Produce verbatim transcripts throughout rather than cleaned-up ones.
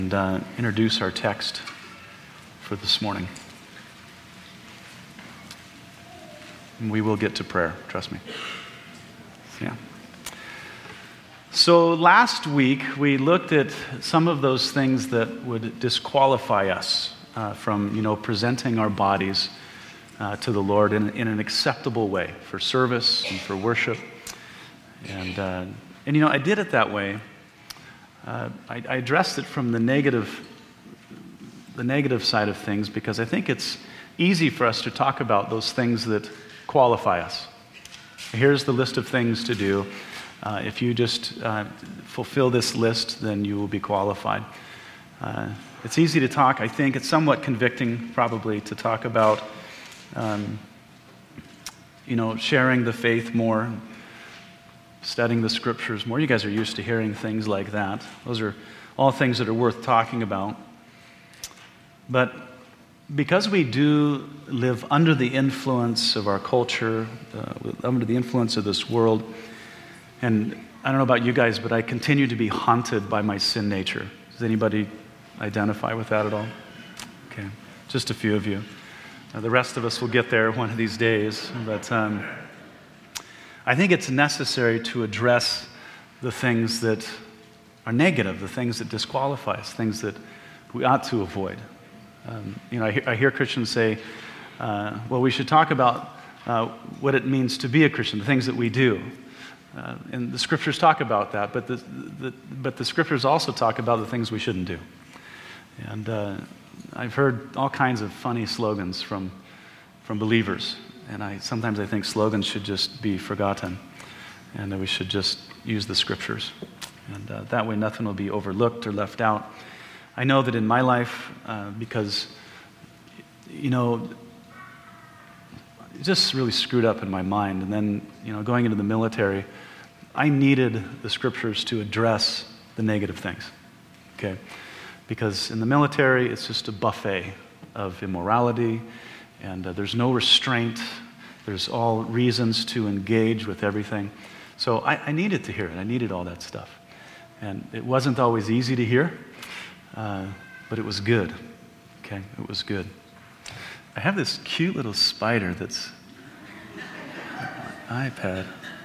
and uh, introduce our text for this morning. And we will get to prayer, trust me. Yeah. So last week we looked at some of those things that would disqualify us uh, from, you know, presenting our bodies uh, to the Lord in, in an acceptable way for service and for worship. And uh, and you know, I did it that way. Uh, I, I addressed it from the negative, the negative side of things, because I think it's easy for us to talk about those things that qualify us. Here's the list of things to do. Uh, if you just uh, fulfill this list, then you will be qualified. Uh, it's easy to talk. I think it's somewhat convicting, probably, to talk about, um, you know, sharing the faith more, studying the scriptures more. You guys are used to hearing things like that. Those are all things that are worth talking about. But because we do live under the influence of our culture, uh, under the influence of this world, and I don't know about you guys, but I continue to be haunted by my sin nature. Does anybody identify with that at all? Okay, just a few of you. Uh, the rest of us will get there one of these days, but um, I think it's necessary to address the things that are negative, the things that disqualify us, things that we ought to avoid. Um, you know, I hear, I hear Christians say, uh, well, we should talk about uh, what it means to be a Christian, the things that we do. Uh, and the scriptures talk about that, but the, the, but the scriptures also talk about the things we shouldn't do. And uh, I've heard all kinds of funny slogans from, from believers. And I sometimes I think slogans should just be forgotten, and that we should just use the scriptures. And uh, that way nothing will be overlooked or left out. I know that in my life, uh, because, you know, it just really screwed up in my mind. And then, you know, going into the military, I needed the scriptures to address the negative things, okay? Because in the military, it's just a buffet of immorality, and uh, there's no restraint. There's all reasons to engage with everything. So I, I needed to hear it. I needed all that stuff. And it wasn't always easy to hear, uh, but it was good, okay? It was good. I have this cute little spider that's on my iPad.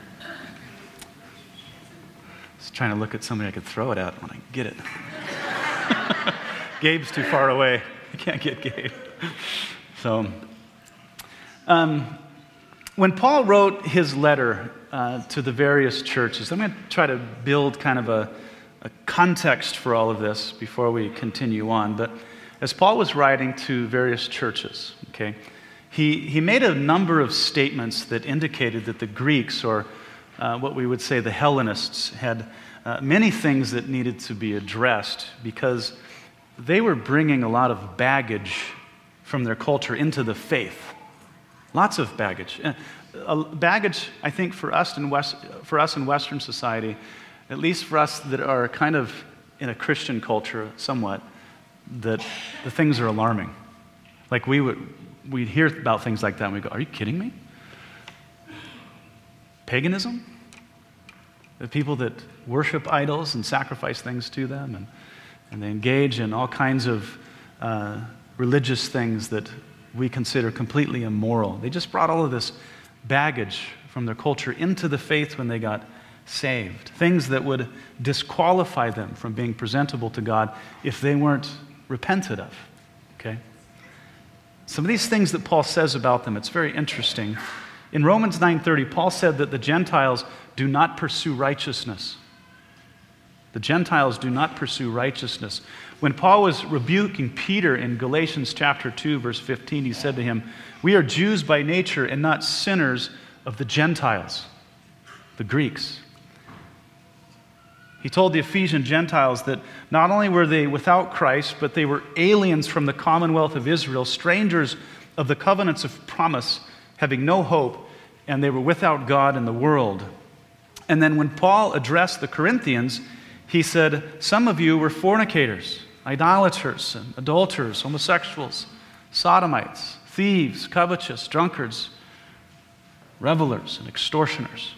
Just trying to look at somebody I could throw it at when I get it. Gabe's too far away. I can't get Gabe. So, um, when Paul wrote his letter uh, to the various churches, I'm going to try to build kind of a, a context for all of this before we continue on. But as Paul was writing to various churches, okay, he, he made a number of statements that indicated that the Greeks, or uh, what we would say the Hellenists, had uh, many things that needed to be addressed because they were bringing a lot of baggage from their culture into the faith. Lots of baggage. Uh, baggage, I think, for us in West, for us in Western society, at least for us that are kind of in a Christian culture somewhat, that the things are alarming. Like we would, we'd hear about things like that and we go, are you kidding me? Paganism? The people that worship idols and sacrifice things to them, and, and they engage in all kinds of uh, religious things that we consider completely immoral. They just brought all of this baggage from their culture into the faith when they got saved. Things that would disqualify them from being presentable to God if they weren't repented of, okay? Some of these things that Paul says about them, it's very interesting. In Romans nine thirty, Paul said that the Gentiles do not pursue righteousness. The Gentiles do not pursue righteousness. When Paul was rebuking Peter in Galatians chapter two, verse fifteen, he said to him, "We are Jews by nature and not sinners of the Gentiles," the Greeks. He told the Ephesian Gentiles that not only were they without Christ, but they were aliens from the commonwealth of Israel, strangers of the covenants of promise, having no hope, and they were without God in the world. And then when Paul addressed the Corinthians, he said, "Some of you were fornicators, idolaters, and adulterers, homosexuals, sodomites, thieves, covetous, drunkards, revelers, and extortioners."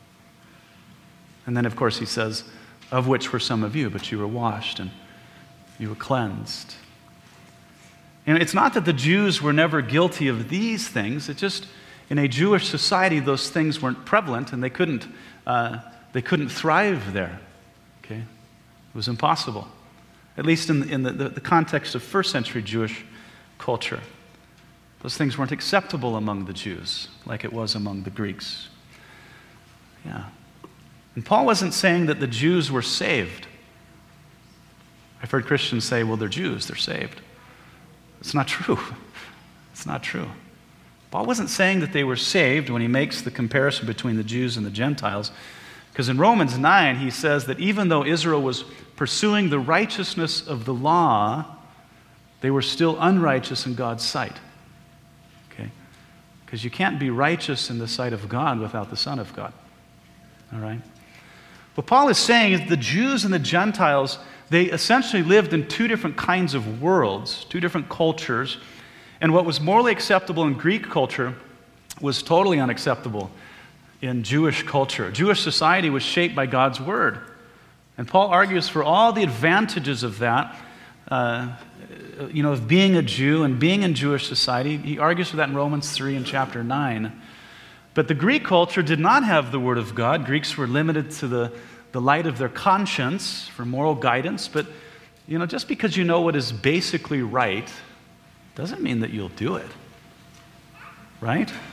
And then, of course, he says, "Of which were some of you, but you were washed and You were cleansed. And it's not that the Jews were never guilty of these things. It's just in a Jewish society, those things weren't prevalent, and they couldn't, uh, they couldn't thrive there. Okay? It was impossible, at least in, in the, the, the context of first century Jewish culture. Those things weren't acceptable among the Jews like it was among the Greeks. Yeah. And Paul wasn't saying that the Jews were saved. I've heard Christians say, well, they're Jews, they're saved. It's not true. It's not true. Paul wasn't saying that they were saved when he makes the comparison between the Jews and the Gentiles, because in Romans nine, he says that even though Israel was pursuing the righteousness of the law, they were still unrighteous in God's sight. Okay? Because you can't be righteous in the sight of God without the Son of God. All right? What Paul is saying is the Jews and the Gentiles, they essentially lived in two different kinds of worlds, two different cultures, and what was morally acceptable in Greek culture was totally unacceptable in Jewish culture. Jewish society was shaped by God's Word. And Paul argues for all the advantages of that, uh, you know, of being a Jew and being in Jewish society. He argues for that in Romans three and chapter nine. But the Greek culture did not have the Word of God. Greeks were limited to the, the light of their conscience for moral guidance. But, you know, just because you know what is basically right doesn't mean that you'll do it. Right? I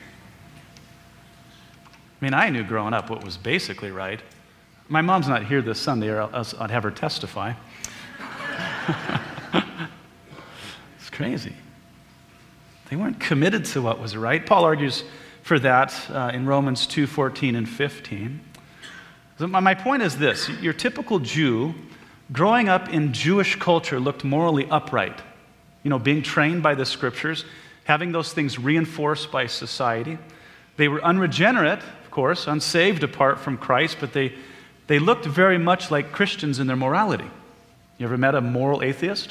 mean, I knew growing up what was basically right. My mom's not here this Sunday, or else I'd have her testify. It's crazy. They weren't committed to what was right. Paul argues for that uh, in Romans two, fourteen and fifteen. So my point is this. Your typical Jew, growing up in Jewish culture, looked morally upright. You know, being trained by the Scriptures, having those things reinforced by society. They were unregenerate, of course, unsaved apart from Christ, but they, they looked very much like Christians in their morality. You ever met a moral atheist?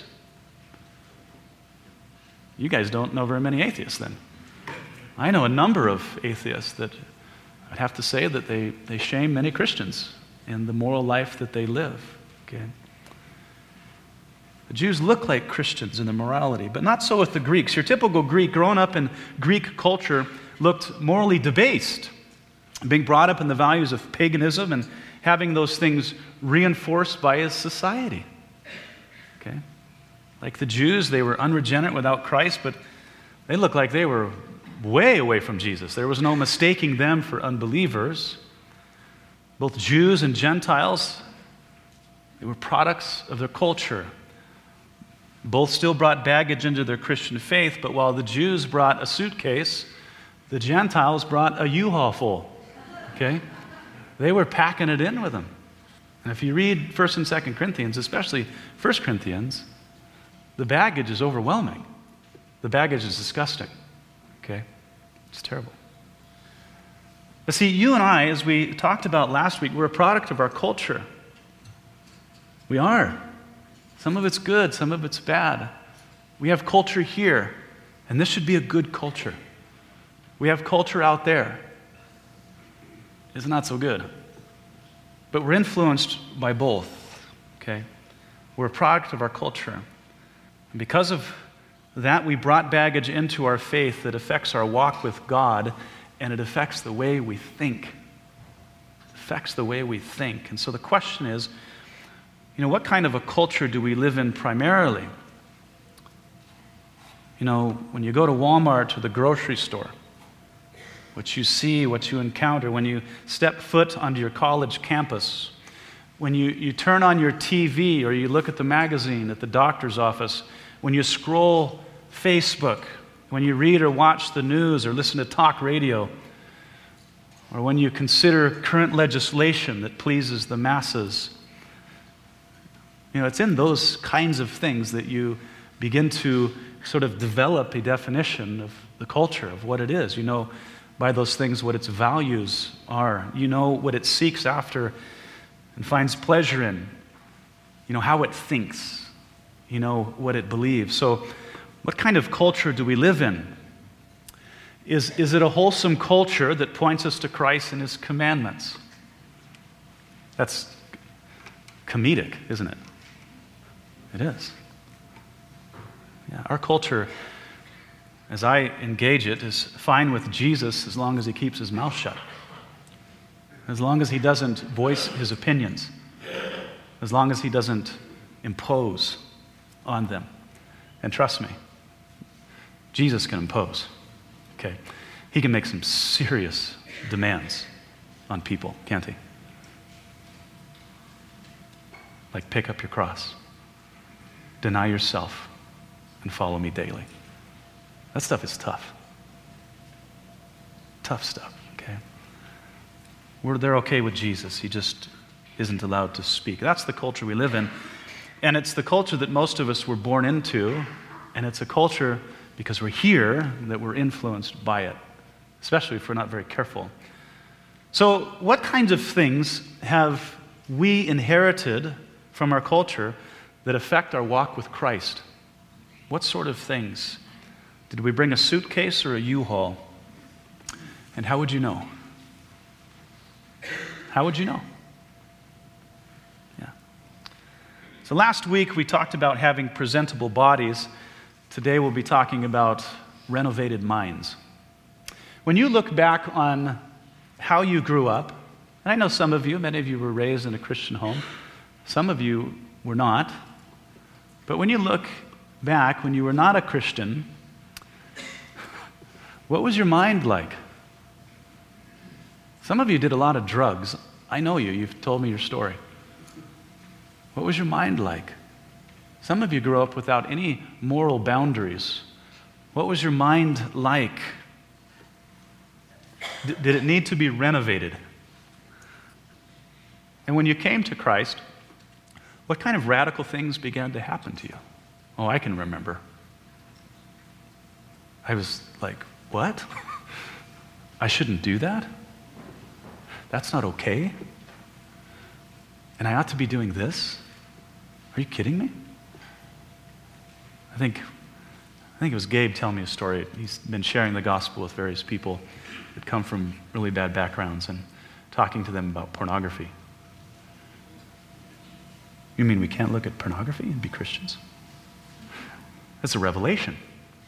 You guys don't know very many atheists then. I know a number of atheists that I'd have to say that they, they shame many Christians in the moral life that they live. Okay? The Jews look like Christians in their morality, but not so with the Greeks. Your typical Greek, growing up in Greek culture, looked morally debased, being brought up in the values of paganism and having those things reinforced by his society. Okay? Like the Jews, they were unregenerate without Christ, but they looked like they were way away from Jesus. There was no mistaking them for unbelievers. Both Jews and Gentiles, they were products of their culture. Both still brought baggage into their Christian faith, but while the Jews brought a suitcase, the Gentiles brought a U-Haul full. Okay? They were packing it in with them. And if you read First and Second Corinthians, especially First Corinthians, the baggage is overwhelming. The baggage is disgusting. Okay? It's terrible. But see, you and I, as we talked about last week, we're a product of our culture. We are. Some of it's good, some of it's bad. We have culture here, and this should be a good culture. We have culture out there. It's not so good. But we're influenced by both, okay? We're a product of our culture. And because of that, we brought baggage into our faith that affects our walk with God, and it affects the way we think. It affects the way we think. And so the question is, you know, what kind of a culture do we live in primarily? You know, when you go to Walmart or the grocery store, what you see, what you encounter, when you step foot onto your college campus, when you, you turn on your T V or you look at the magazine at the doctor's office, when you scroll Facebook, when you read or watch the news or listen to talk radio, or when you consider current legislation that pleases the masses, you know, it's in those kinds of things that you begin to sort of develop a definition of the culture, of what it is. You know by those things what its values are. You know what it seeks after and finds pleasure in. You know how it thinks. You know what it believes. So what kind of culture do we live in? Is, is it a wholesome culture that points us to Christ and His commandments? That's comedic, isn't it? It is. Yeah, our culture, as I engage it, is fine with Jesus as long as he keeps his mouth shut. As long as he doesn't voice his opinions. As long as he doesn't impose on them. And trust me, Jesus can impose. Okay? He can make some serious demands on people, can't he? Like pick up your cross, deny yourself, and follow me daily. That stuff is tough. Tough stuff, okay? We're, they're okay with Jesus. He just isn't allowed to speak. That's the culture we live in. And it's the culture that most of us were born into. And it's a culture, because we're here, that we're influenced by it, especially if we're not very careful. So what kinds of things have we inherited from our culture that affect our walk with Christ? What sort of things? Did we bring a suitcase or a U-Haul? And how would you know? How would you know? Yeah. So last week we talked about having presentable bodies. Today we'll be talking about renovated minds. When you look back on how you grew up, and I know some of you, many of you were raised in a Christian home. Some of you were not. But when you look back, when you were not a Christian, what was your mind like? Some of you did a lot of drugs. I know you. You've told me your story. What was your mind like? Some of you grew up without any moral boundaries. What was your mind like? D- did it need to be renovated? And when you came to Christ, what kind of radical things began to happen to you? Oh, I can remember. I was like, what? I shouldn't do that? That's not okay? And I ought to be doing this? Are you kidding me? I think, I think it was Gabe telling me a story. He's been sharing the gospel with various people that come from really bad backgrounds and talking to them about pornography. You mean we can't look at pornography and be Christians? That's a revelation.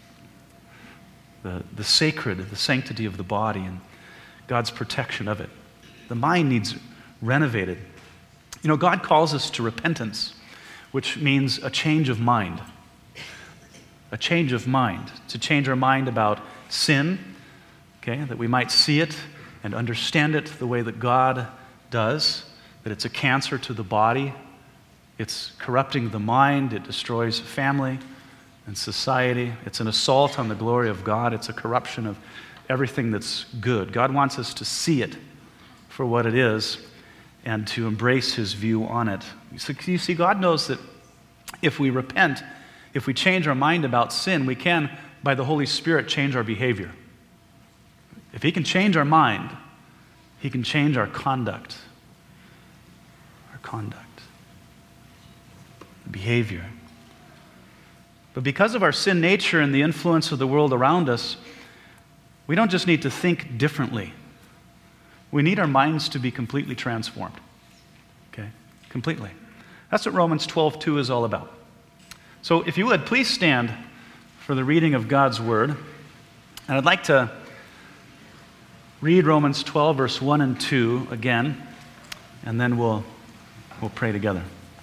The, the sacred, the sanctity of the body and God's protection of it. The mind needs renovated. You know, God calls us to repentance, which means a change of mind. A change of mind. To change our mind about sin, okay, that we might see it and understand it the way that God does, that it's a cancer to the body, it's corrupting the mind, it destroys family and society, it's an assault on the glory of God, it's a corruption of everything that's good. God wants us to see it for what it is and to embrace his view on it. So you see, God knows that if we repent, if we change our mind about sin, we can, by the Holy Spirit, change our behavior. If he can change our mind, he can change our conduct. Our conduct. Behavior. But because of our sin nature and the influence of the world around us, we don't just need to think differently. We need our minds to be completely transformed. Okay? Completely. That's what Romans twelve two is all about. So if you would, please stand for the reading of God's Word. And I'd like to read Romans twelve, verse one and two again, and then we'll, we'll pray together.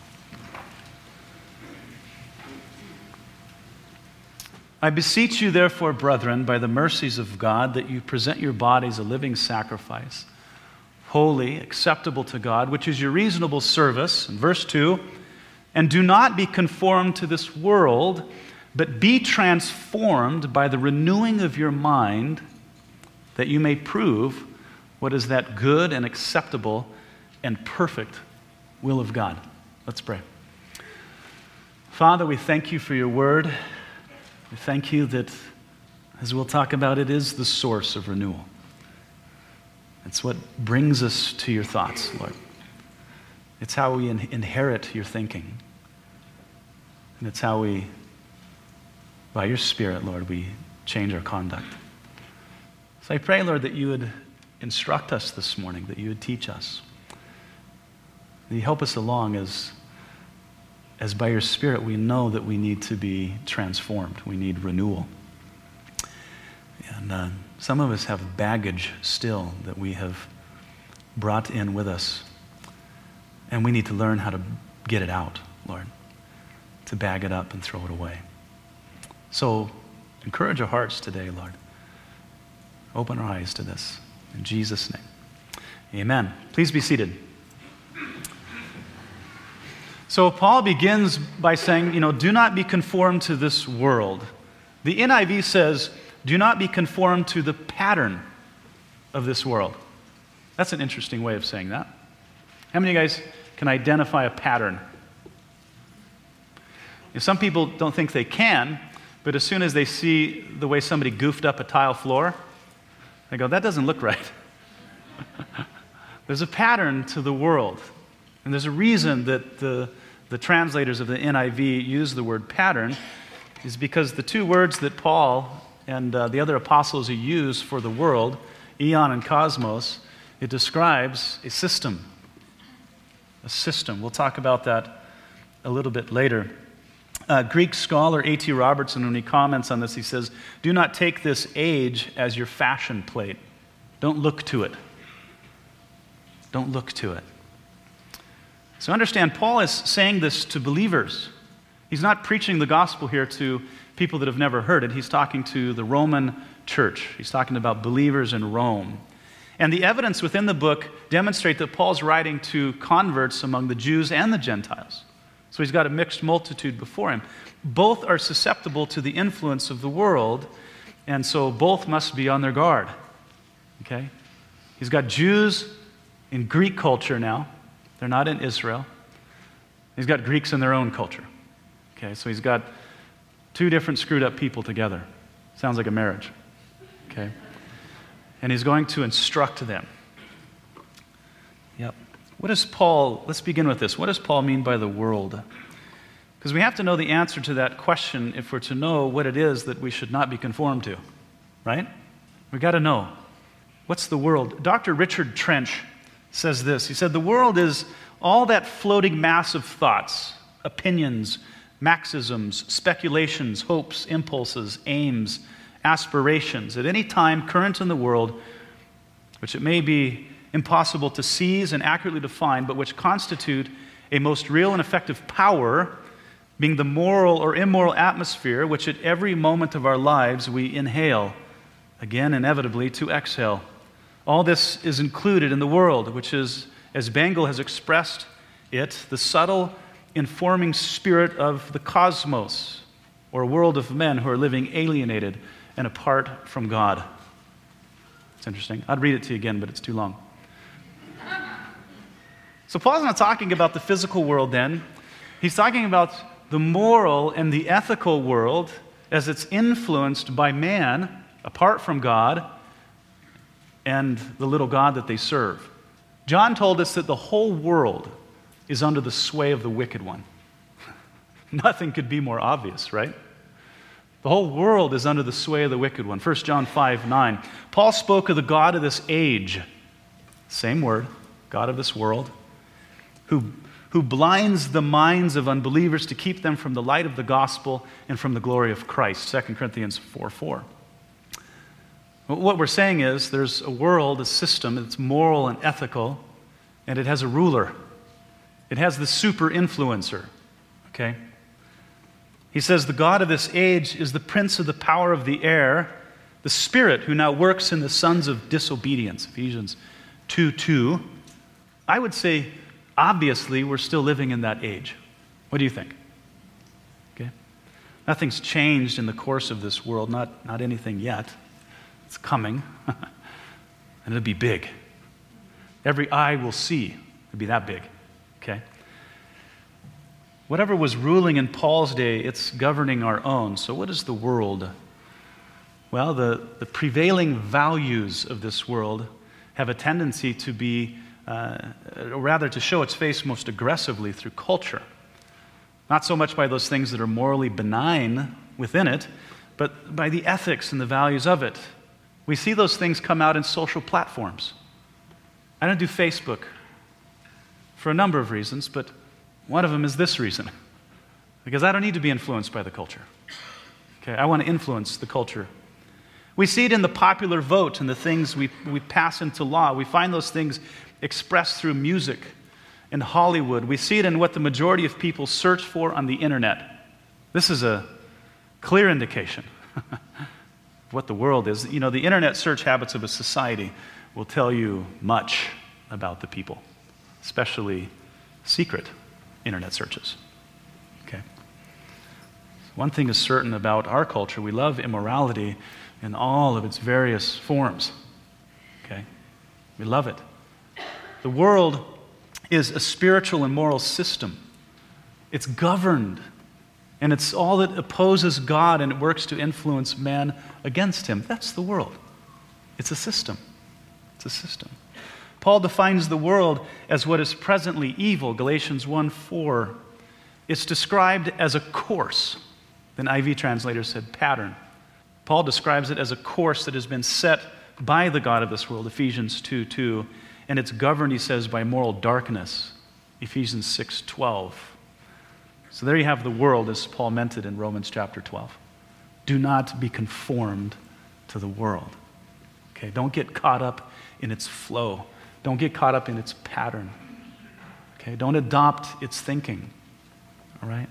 I beseech you, therefore, brethren, by the mercies of God, that you present your bodies a living sacrifice, holy, acceptable to God, which is your reasonable service. And verse two, and do not be conformed to this world, but be transformed by the renewing of your mind, that you may prove what is that good and acceptable and perfect will of God. Let's pray. Father, we thank you for your word. We thank you that, as we'll talk about, it is the source of renewal. It's what brings us to your thoughts, Lord. It's how we in- inherit your thinking. And it's how we, by your Spirit, Lord, we change our conduct. So I pray, Lord, that you would instruct us this morning, that you would teach us. That you help us along as, as by your Spirit we know that we need to be transformed. We need renewal. And uh, some of us have baggage still that we have brought in with us. And we need to learn how to get it out, Lord, to bag it up and throw it away. So encourage our hearts today, Lord. Open our eyes to this. In Jesus' name, amen. Please be seated. So Paul begins by saying, you know, do not be conformed to this world. The N I V says, do not be conformed to the pattern of this world. That's an interesting way of saying that. How many of you guys can identify a pattern? You know, some people don't think they can, but as soon as they see the way somebody goofed up a tile floor, they go, that doesn't look right. There's a pattern to the world. And there's a reason that the, the translators of the N I V use the word pattern, is because the two words that Paul and uh, the other apostles who use for the world, eon and cosmos, it describes a system. A system. We'll talk about that a little bit later. Uh, Greek scholar A T Robertson, when he comments on this, he says, do not take this age as your fashion plate. Don't look to it. Don't look to it. So understand, Paul is saying this to believers. He's not preaching the gospel here to people that have never heard it. He's talking to the Roman church. He's talking about believers in Rome. And the evidence within the book demonstrate that Paul's writing to converts among the Jews and the Gentiles. So he's got a mixed multitude before him. Both are susceptible to the influence of the world, and so both must be on their guard. Okay? He's got Jews in Greek culture now. They're not in Israel. He's got Greeks in their own culture. Okay, so he's got two different screwed up people together. Sounds like a marriage. Okay? And he's going to instruct them. Yep. What does Paul, let's begin with this. What does Paul mean by the world? Because we have to know the answer to that question if we're to know what it is that we should not be conformed to. Right? We've got to know. What's the world? Doctor Richard Trench says this. He said, the world is all that floating mass of thoughts, opinions, maxims, speculations, hopes, impulses, aims, aspirations, at any time current in the world, which it may be impossible to seize and accurately define, but which constitute a most real and effective power, being the moral or immoral atmosphere which at every moment of our lives we inhale, again inevitably to exhale. All this is included in the world, which is, as Bengel has expressed it, the subtle informing spirit of the cosmos, or world of men who are living alienated and apart from God. It's interesting. I'd read it to you again, but it's too long. So Paul's not talking about the physical world then. He's talking about the moral and the ethical world as it's influenced by man, apart from God, and the little God that they serve. John told us that the whole world is under the sway of the wicked one. Nothing could be more obvious, right? The whole world is under the sway of the wicked one. First John five nine. Paul spoke of the God of this age, same word, God of this world, who, who blinds the minds of unbelievers to keep them from the light of the gospel and from the glory of Christ. Second Corinthians four four. What we're saying is there's a world, a system that's moral and ethical, and it has a ruler. It has the super influencer, okay? He says the God of this age is the prince of the power of the air, the spirit who now works in the sons of disobedience, Ephesians two two. I would say, obviously, we're still living in that age. What do you think? Okay? Nothing's changed in the course of this world, not, not anything yet. It's coming, and it'll be big. Every eye will see. It'll be that big, okay? Whatever was ruling in Paul's day, it's governing our own. So what is the world? Well, the, the prevailing values of this world have a tendency to be, uh, or rather to show its face most aggressively through culture. Not so much by those things that are morally benign within it, but by the ethics and the values of it. We see those things come out in social platforms. I don't do Facebook for a number of reasons, but one of them is this reason. because I don't need to be influenced by the culture. Okay, I want to influence the culture. We see it in the popular vote and the things we, we pass into law. We find those things expressed through music and Hollywood. We see it in what the majority of people search for on the internet. This is a clear indication of what the world is. You know, the internet search habits of a society will tell you much about the people, especially secret internet searches. Okay. One thing is certain about our culture: we love immorality in all of its various forms. Okay? We love it. The world is a spiritual and moral system. It's governed, and it's all that opposes God, and it works to influence man against him. That's the world. It's a system. It's a system. Paul defines the world as what is presently evil, Galatians one four. It's described as a course. The I V translator said pattern. Paul describes it as a course that has been set by the God of this world, Ephesians two two, and it's governed, he says, by moral darkness, Ephesians six twelve. So there you have the world as Paul meant it in Romans chapter twelve. Do not be conformed to the world. Okay, don't get caught up in its flow. Don't get caught up in its pattern. Okay, don't adopt its thinking. All right?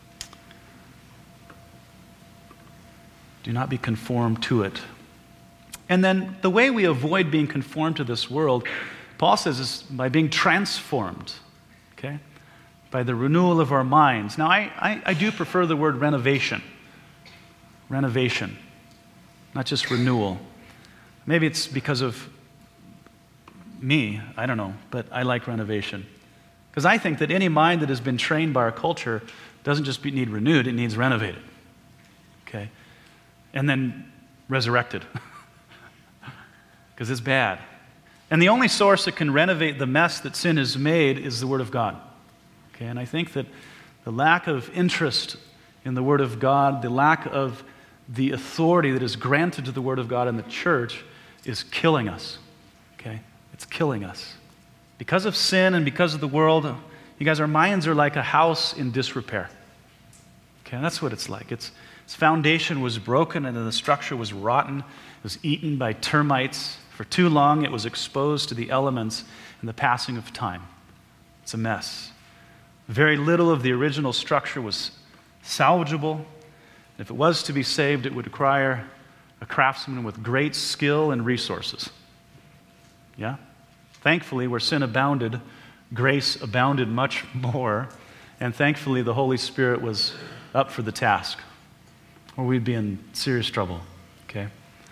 Do not be conformed to it. And then the way we avoid being conformed to this world, Paul says, is by being transformed. Okay? By the renewal of our minds. Now, I, I, I do prefer the word renovation. Renovation. Not just renewal. Maybe it's because of me, I don't know, but I like renovation. Because I think that any mind that has been trained by our culture doesn't just be, need renewed, it needs renovated. Okay? And then resurrected. Because it's bad. And the only source that can renovate the mess that sin has made is the Word of God. Okay? And I think that the lack of interest in the Word of God, the lack of the authority that is granted to the Word of God in the church is killing us. Okay? It's killing us. Because of sin and because of the world, you guys, our minds are like a house in disrepair. Okay, and that's what it's like. It's, its foundation was broken and then the structure was rotten. It was eaten by termites. For too long, it was exposed to the elements and the passing of time. It's a mess. Very little of the original structure was salvageable. If it was to be saved, it would require a craftsman with great skill and resources. Yeah? Thankfully, where sin abounded, grace abounded much more. And thankfully, the Holy Spirit was up for the task, or we'd be in serious trouble. Okay?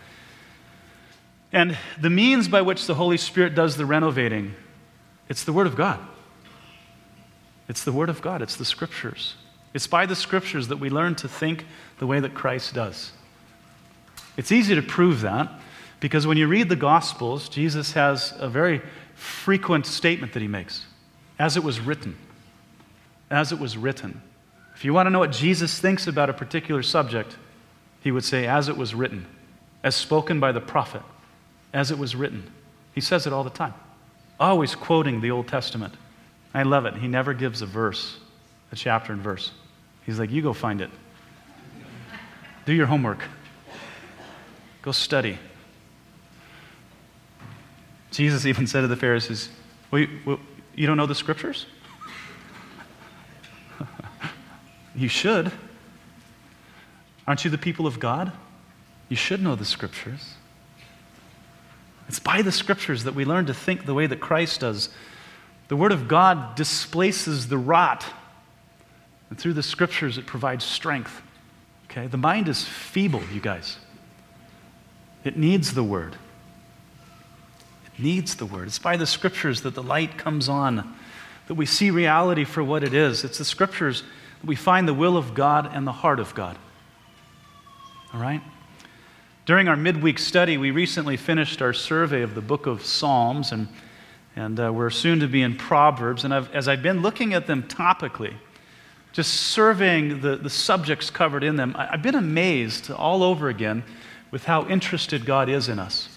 And the means by which the Holy Spirit does the renovating, it's the Word of God. It's the Word of God. It's the Scriptures. It's by the Scriptures that we learn to think the way that Christ does. It's easy to prove that because when you read the Gospels, Jesus has a very frequent statement that he makes. As it was written. As it was written. If you want to know what Jesus thinks about a particular subject, he would say, as it was written. As spoken by the prophet. As it was written. He says it all the time. Always quoting the Old Testament. I love it. He never gives a verse, a chapter and verse. He's like, you go find it. Do your homework. Go study. Jesus even said to the Pharisees, well, you, well, you don't know the Scriptures? You should. Aren't you the people of God? You should know the Scriptures. It's by the Scriptures that we learn to think the way that Christ does. The Word of God displaces the rot. And through the Scriptures, it provides strength. Okay? The mind is feeble, you guys. It needs the Word. It needs the Word. It's by the Scriptures that the light comes on, that we see reality for what it is. It's the Scriptures that we find the will of God and the heart of God. All right? During our midweek study, we recently finished our survey of the book of Psalms, and, and uh, we're soon to be in Proverbs. And I've, as I've been looking at them topically, just surveying the, the subjects covered in them, I, I've been amazed all over again with how interested God is in us.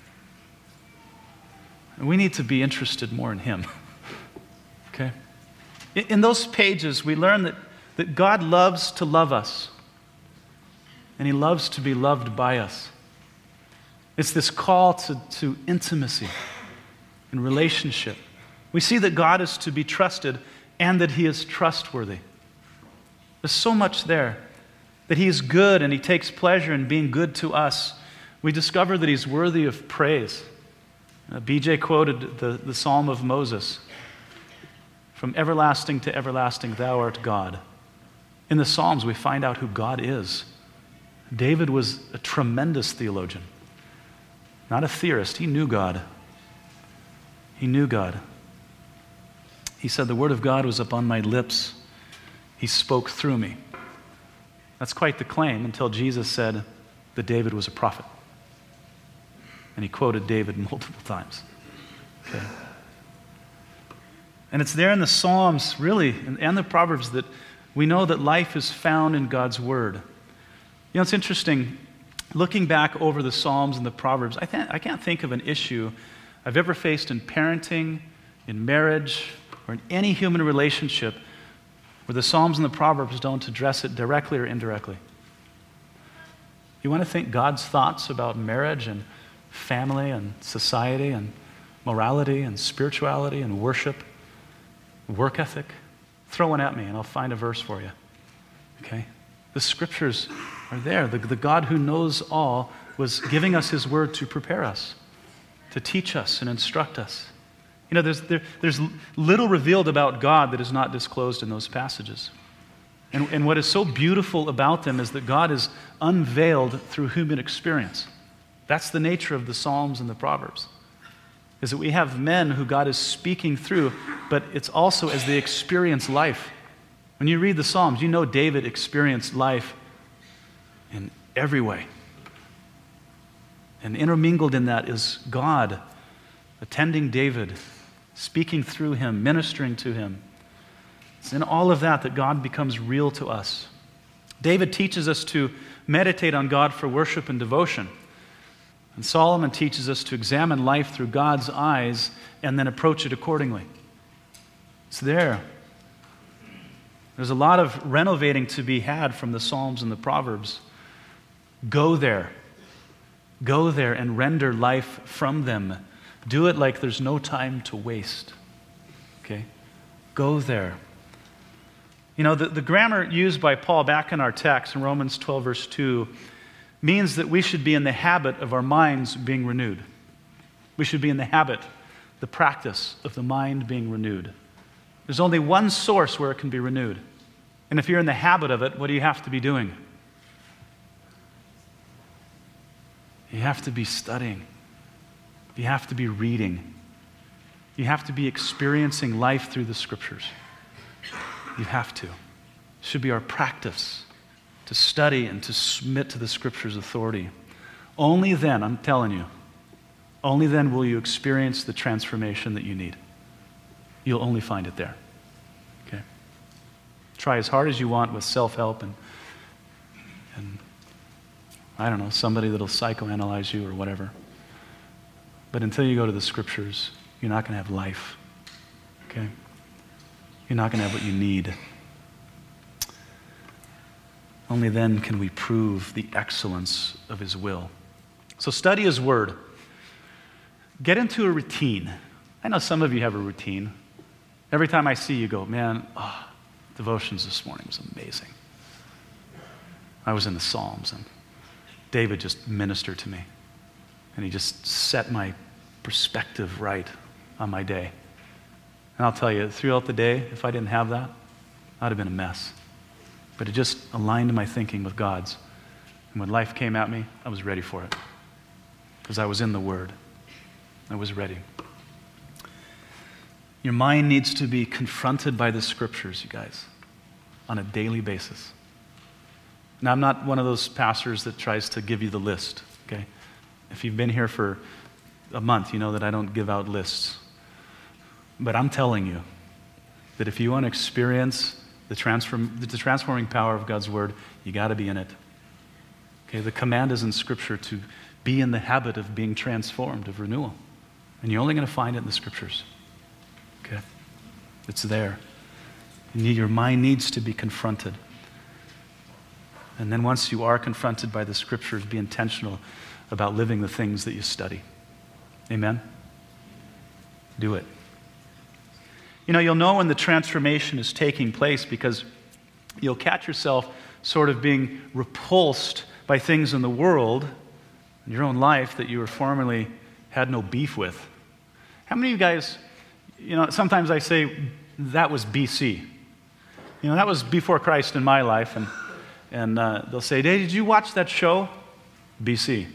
And we need to be interested more in Him. Okay? In, in those pages, we learn that that God loves to love us, and he loves to be loved by us. It's this call to, to intimacy and relationship. We see that God is to be trusted and that he is trustworthy. There's so much there. That he is good and he takes pleasure in being good to us. We discover that he's worthy of praise. Uh, B J quoted the, the Psalm of Moses. From everlasting to everlasting, thou art God. In the Psalms, we find out who God is. David was a tremendous theologian, not a theorist. He knew God. He knew God. He said, the word of God was upon my lips. He spoke through me. That's quite the claim until Jesus said that David was a prophet. And he quoted David multiple times. Okay. And it's there in the Psalms, really, and the Proverbs, that we know that life is found in God's word. You know, it's interesting, looking back over the Psalms and the Proverbs, I, th- I can't think of an issue I've ever faced in parenting, in marriage, or in any human relationship where the Psalms and the Proverbs don't address it directly or indirectly. You want to think God's thoughts about marriage and family and society and morality and spirituality and worship, work ethic? Throw one at me and I'll find a verse for you. Okay? The scriptures are there. The, the God who knows all was giving us his word to prepare us, to teach us and instruct us. You know, there's, there, there's little revealed about God that is not disclosed in those passages. And, and what is so beautiful about them is that God is unveiled through human experience. That's the nature of the Psalms and the Proverbs, is that we have men who God is speaking through, but it's also as they experience life. When you read the Psalms, you know David experienced life in every way. And intermingled in that is God attending David, speaking through him, ministering to him. It's in all of that that God becomes real to us. David teaches us to meditate on God for worship and devotion. And Solomon teaches us to examine life through God's eyes and then approach it accordingly. It's there. There's a lot of renovating to be had from the Psalms and the Proverbs. Go there. Go there and render life from them. Do it like there's no time to waste. Okay? Go there. You know, the, the grammar used by Paul back in our text in Romans twelve, verse two, means that we should be in the habit of our minds being renewed. We should be in the habit, the practice of the mind being renewed. There's only one source where it can be renewed. And if you're in the habit of it, what do you have to be doing? You have to be studying. You have to be reading. You have to be experiencing life through the Scriptures. You have to. It should be our practice to study and to submit to the Scriptures' authority. Only then, I'm telling you, only then will you experience the transformation that you need. You'll only find it there. Okay? Try as hard as you want with self-help and, and I don't know, somebody that'll psychoanalyze you or whatever. But until you go to the Scriptures, you're not going to have life. Okay? You're not going to have what you need. Only then can we prove the excellence of his will. So study his word. Get into a routine. I know some of you have a routine. Every time I see you go, man, oh, devotions this morning was amazing. I was in the Psalms and David just ministered to me. And he just set my perspective right on my day. And I'll tell you, throughout the day, if I didn't have that, I'd have been a mess. But it just aligned my thinking with God's. And when life came at me, I was ready for it. Because I was in the Word. I was ready. Your mind needs to be confronted by the Scriptures, you guys, on a daily basis. Now, I'm not one of those pastors that tries to give you the list, okay? If you've been here for a month, you know that I don't give out lists. But I'm telling you that if you want to experience the, transform, the transforming power of God's Word, you got to be in it. Okay, the command is in Scripture to be in the habit of being transformed, of renewal. And you're only going to find it in the Scriptures. Okay? It's there. You need, your mind needs to be confronted. And then once you are confronted by the Scriptures, be intentional about living the things that you study. Amen? Do it. You know, you'll know when the transformation is taking place because you'll catch yourself sort of being repulsed by things in the world, in your own life, that you were formerly had no beef with. How many of you guys, you know, sometimes I say, that was B C. You know, that was before Christ in my life, and and uh, they'll say, Dave, did you watch that show? B C.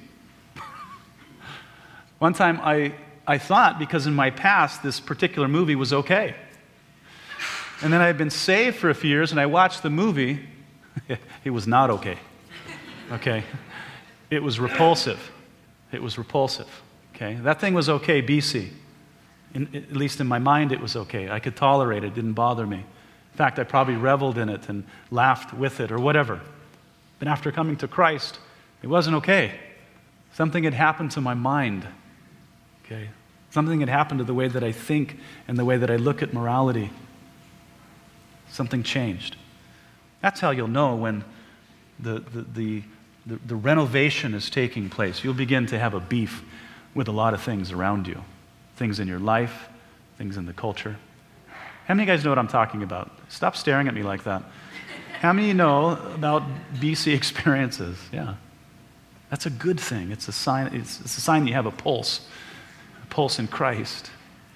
One time I, I thought, because in my past, this particular movie was okay. And then I had been saved for a few years, and I watched the movie. It was not okay. Okay? It was repulsive. It was repulsive. Okay? That thing was okay, B C. In, at least in my mind, it was okay. I could tolerate it. It didn't bother me. In fact, I probably reveled in it and laughed with it or whatever. But after coming to Christ, it wasn't okay. Something had happened to my mind. Okay? Something had happened to the way that I think and the way that I look at morality. Something changed. That's how you'll know when the, the, the, the, the renovation is taking place. You'll begin to have a beef with a lot of things around you. Things in your life, things in the culture. How many of you guys know what I'm talking about? Stop staring at me like that. How many of you know about B C experiences? Yeah. That's a good thing. It's a sign, it's, it's a sign that you have a pulse. A pulse in Christ.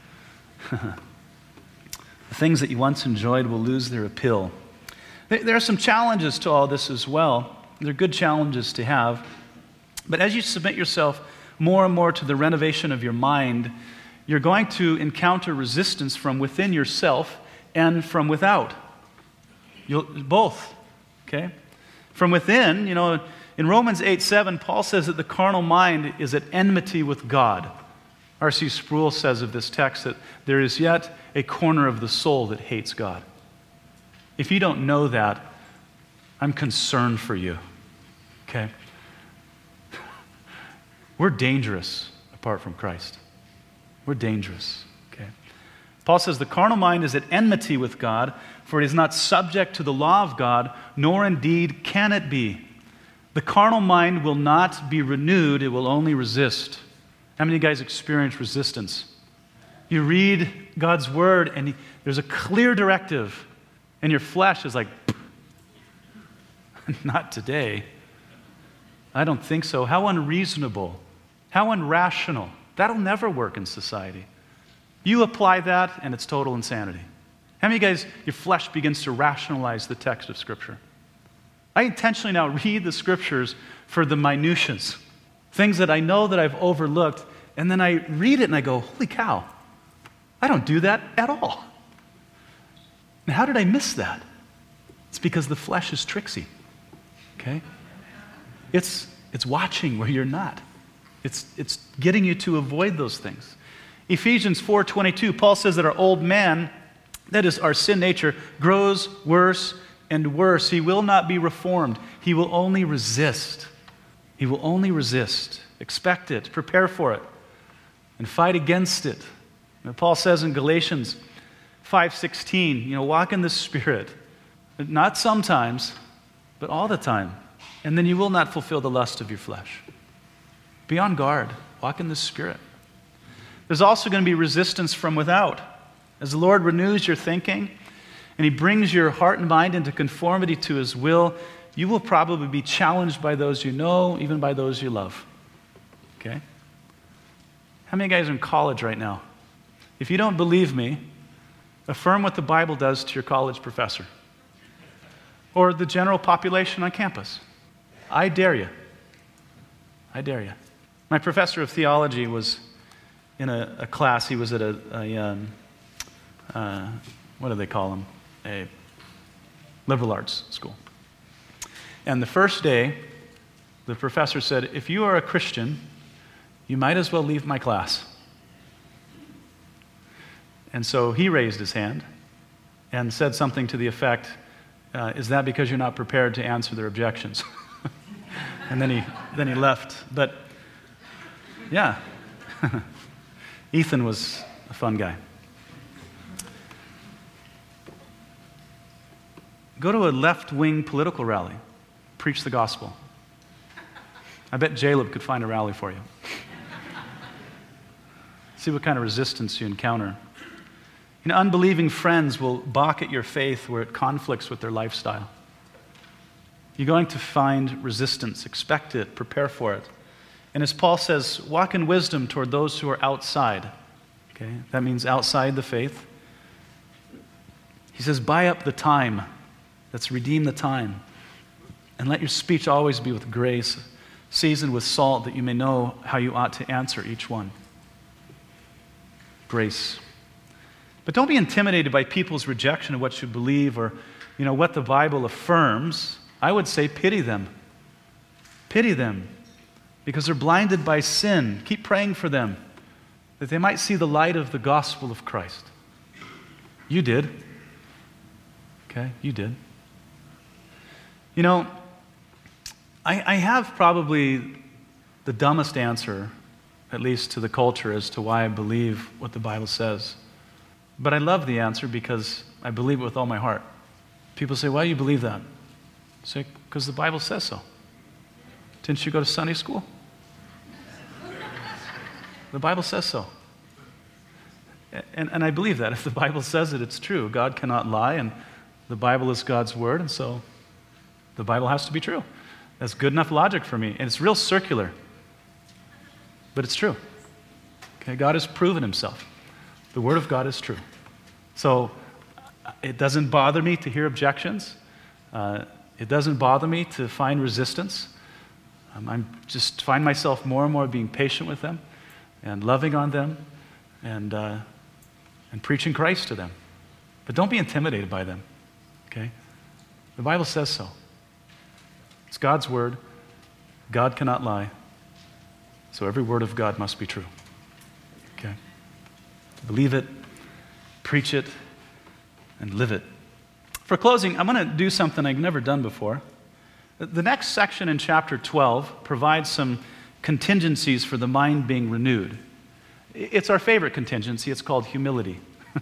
The things that you once enjoyed will lose their appeal. There are some challenges to all this as well. They're good challenges to have. But as you submit yourself more and more to the renovation of your mind, you're going to encounter resistance from within yourself and from without. You'll, both, okay? From within, you know, in Romans eight seven, Paul says that the carnal mind is at enmity with God. R C Sproul says of this text that there is yet a corner of the soul that hates God. If you don't know that, I'm concerned for you, okay? We're dangerous apart from Christ. We're dangerous, okay? Paul says the carnal mind is at enmity with God, for it is not subject to the law of God, nor indeed can it be. The carnal mind will not be renewed, it will only resist. How many of you guys experience resistance? You read God's word and he, there's a clear directive, and your flesh is like, not today. I don't think so. How unreasonable. How unrational. That'll never work in society. You apply that, and it's total insanity. How many of you guys, your flesh begins to rationalize the text of Scripture? I intentionally now read the Scriptures for the minutiae, things that I know that I've overlooked, and then I read it and I go, holy cow, I don't do that at all. And how did I miss that? It's because the flesh is tricksy, okay? It's, it's watching where you're not. It's, it's getting you to avoid those things. Ephesians four twenty-two, Paul says that our old man, that is our sin nature, grows worse and worse. He will not be reformed. He will only resist. He will only resist. Expect it. Prepare for it. And fight against it. And Paul says in Galatians five sixteen, you know, walk in the Spirit. Not sometimes, but all the time. And then you will not fulfill the lust of your flesh. Be on guard. Walk in the Spirit. There's also going to be resistance from without. As the Lord renews your thinking and He brings your heart and mind into conformity to His will, you will probably be challenged by those you know, even by those you love. Okay? How many guys are in college right now? If you don't believe me, affirm what the Bible does to your college professor or the general population on campus. I dare you. I dare you. My professor of theology was in a, a class. He was at a, a um, uh, what do they call them? A liberal arts school. And the first day, the professor said, if you are a Christian, you might as well leave my class. And so he raised his hand and said something to the effect, uh, is that because you're not prepared to answer their objections? And then he then he left. But yeah, Ethan was a fun guy. Go to a left-wing political rally. Preach the gospel. I bet Jaleb could find a rally for you. See what kind of resistance you encounter. You know, unbelieving friends will balk at your faith where it conflicts with their lifestyle. You're going to find resistance. Expect it. Prepare for it. And as Paul says, walk in wisdom toward those who are outside. Okay? That means outside the faith. He says, buy up the time. Let's redeem the time. And let your speech always be with grace, seasoned with salt, that you may know how you ought to answer each one. Grace. But don't be intimidated by people's rejection of what you believe or, you know, what the Bible affirms. I would say pity them. Pity them because they're blinded by sin. Keep praying for them that they might see the light of the gospel of Christ. You did. Okay, you did. You know, I, I have probably the dumbest answer, at least to the culture, as to why I believe what the Bible says. But I love the answer because I believe it with all my heart. People say, why do you believe that? I say, because the Bible says so. Didn't you go to Sunday school? The Bible says so. And, and I believe that. If the Bible says it, it's true. God cannot lie, and the Bible is God's word, and so the Bible has to be true. That's good enough logic for me. And it's real circular, but it's true. Okay, God has proven himself. The word of God is true. So it doesn't bother me to hear objections. Uh, it doesn't bother me to find resistance. Um, I'm just find myself more and more being patient with them and loving on them and, uh, and preaching Christ to them. But don't be intimidated by them, okay? The Bible says so. It's God's word. God cannot lie. So every word of God must be true, okay? Believe it, preach it, and live it. For closing, I'm going to do something I've never done before. The next section in chapter twelve provides some contingencies for the mind being renewed. It's our favorite contingency. It's called humility.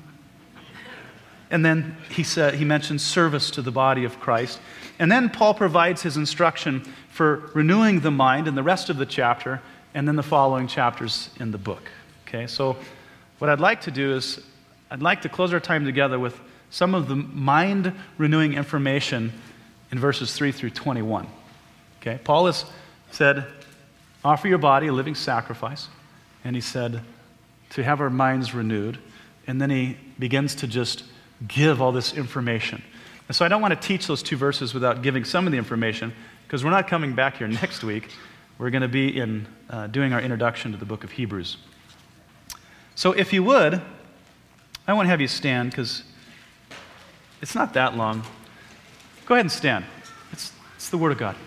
And then he said he mentions service to the body of Christ. And then Paul provides his instruction for renewing the mind in the rest of the chapter and then the following chapters in the book. Okay, so what I'd like to do is I'd like to close our time together with some of the mind-renewing information in verses three through twenty-one. Okay, Paul has said, offer your body a living sacrifice. And he said to have our minds renewed. And then he begins to just give all this information. And so I don't want to teach those two verses without giving some of the information, because we're not coming back here next week. We're going to be in uh, doing our introduction to the book of Hebrews. So if you would, I want to have you stand because it's not that long. Go ahead and stand. It's, it's the Word of God.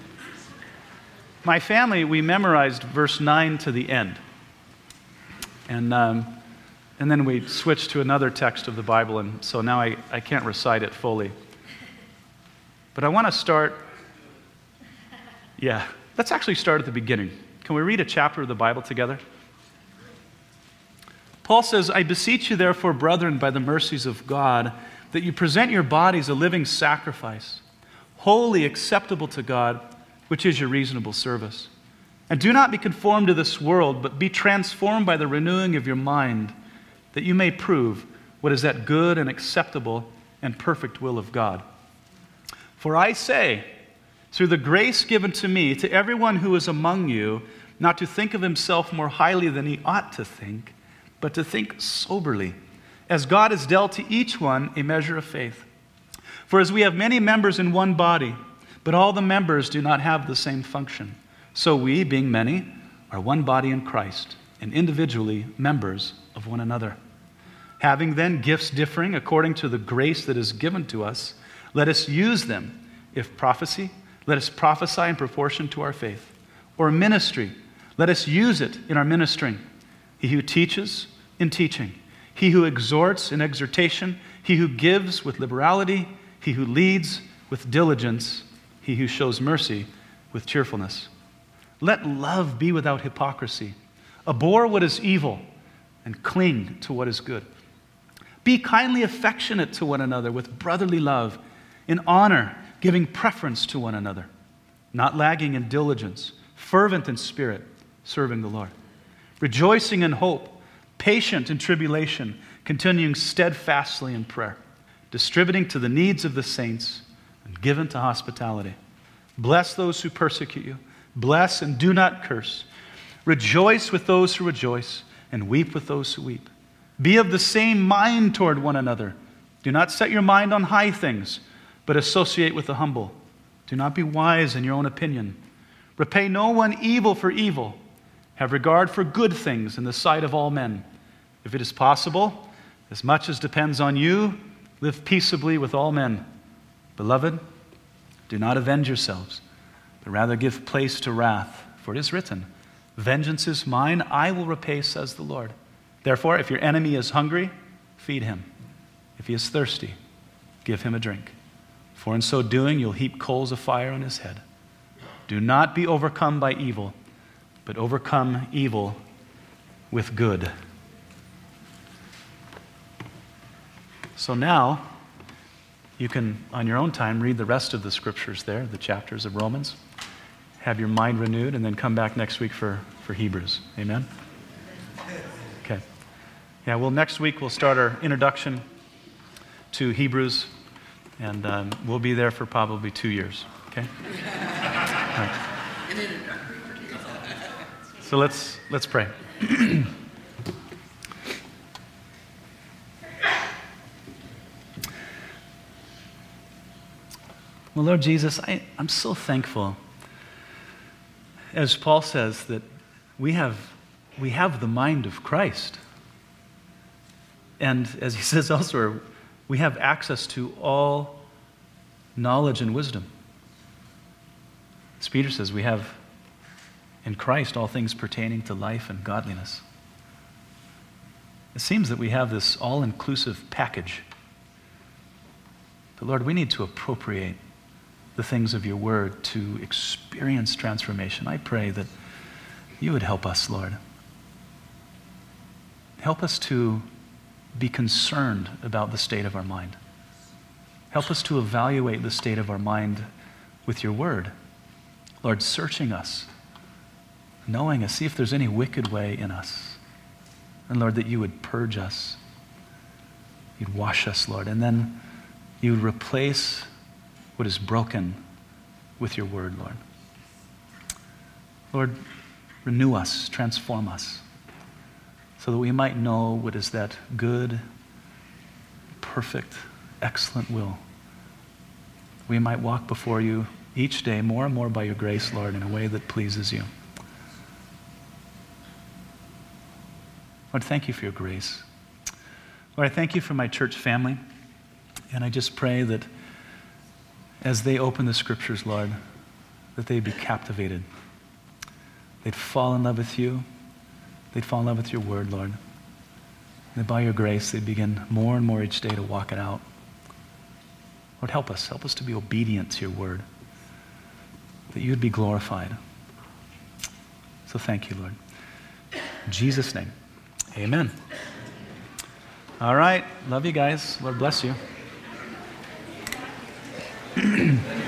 My family, we memorized verse nine to the end. And um, and then we switched to another text of the Bible, and so now I, I can't recite it fully. But I want to start, yeah, let's actually start at the beginning. Can we read a chapter of the Bible together? Paul says, I beseech you therefore, brethren, by the mercies of God, that you present your bodies a living sacrifice, wholly acceptable to God, which is your reasonable service. And do not be conformed to this world, but be transformed by the renewing of your mind, that you may prove what is that good and acceptable and perfect will of God. For I say, through the grace given to me, to everyone who is among you, not to think of himself more highly than he ought to think, but to think soberly, as God has dealt to each one a measure of faith. For as we have many members in one body, but all the members do not have the same function, so we, being many, are one body in Christ, and individually members of one another. Having then gifts differing according to the grace that is given to us, let us use them. If prophecy, let us prophesy in proportion to our faith. Or ministry, let us use it in our ministering. He who teaches, in teaching. He who exhorts, in exhortation. He who gives, with liberality. He who leads, with diligence. He who shows mercy, with cheerfulness. Let love be without hypocrisy. Abhor what is evil, and cling to what is good. Be kindly affectionate to one another with brotherly love, in honor, giving preference to one another, not lagging in diligence, fervent in spirit, serving the Lord, rejoicing in hope, patient in tribulation, continuing steadfastly in prayer, distributing to the needs of the saints, and given to hospitality. Bless those who persecute you. Bless and do not curse. Rejoice with those who rejoice, and weep with those who weep. Be of the same mind toward one another. Do not set your mind on high things, but associate with the humble. Do not be wise in your own opinion. Repay no one evil for evil. Have regard for good things in the sight of all men. If it is possible, as much as depends on you, live peaceably with all men. Beloved, do not avenge yourselves, but rather give place to wrath, for it is written, vengeance is mine, I will repay, says the Lord. Therefore, if your enemy is hungry, feed him. If he is thirsty, give him a drink. For in so doing, you'll heap coals of fire on his head. Do not be overcome by evil, but overcome evil with good. So now, you can, on your own time, read the rest of the scriptures there, the chapters of Romans. Have your mind renewed, and then come back next week for, for Hebrews. Amen? Okay. Yeah, well, next week we'll start our introduction to Hebrews, and um, we'll be there for probably two years. Okay? All right. So let's let's pray. Well, Lord Jesus, I, I'm so thankful, as Paul says, that we have we have the mind of Christ. And as he says elsewhere, we have access to all knowledge and wisdom. As Peter says, we have in Christ all things pertaining to life and godliness. It seems that we have this all-inclusive package. But Lord, we need to appropriate the things of your word to experience transformation. I pray that you would help us, Lord. Help us to be concerned about the state of our mind. Help us to evaluate the state of our mind with your word. Lord, searching us, knowing us, see if there's any wicked way in us. And Lord, that you would purge us. You'd wash us, Lord, and then you would replace what is broken with your word, Lord. Lord, renew us, transform us, so that we might know what is that good, perfect, excellent will. We might walk before you each day more and more by your grace, Lord, in a way that pleases you. Lord, thank you for your grace. Lord, I thank you for my church family, and I just pray that as they open the scriptures, Lord, that they'd be captivated. They'd fall in love with you. They'd fall in love with your word, Lord. And that by your grace, they'd begin more and more each day to walk it out. Lord, help us. Help us to be obedient to your word, that you would be glorified. So thank you, Lord. In Jesus' name, amen. All right. Love you guys. Lord bless you.